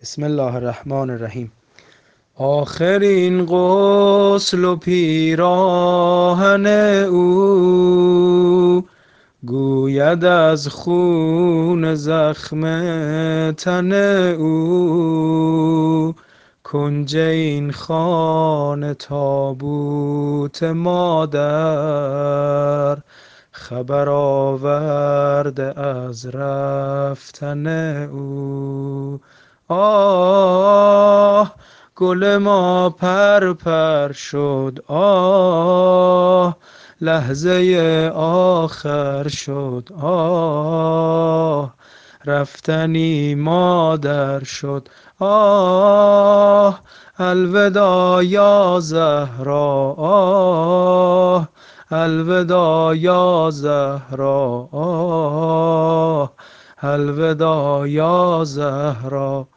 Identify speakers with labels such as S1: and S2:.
S1: بسم الله الرحمن الرحیم. آخرین غسل و پیراهن او گوید از خون زخم تن او. کنج این خانه تابوت مادر خبر آورده از رفتن او. آه گل ما پر شد، آه لحظه آخر شد، آه رفتنی مادر شد، آه الوداع یا زهرا، آه الوداع یا زهرا، آه الوداع یا زهرا.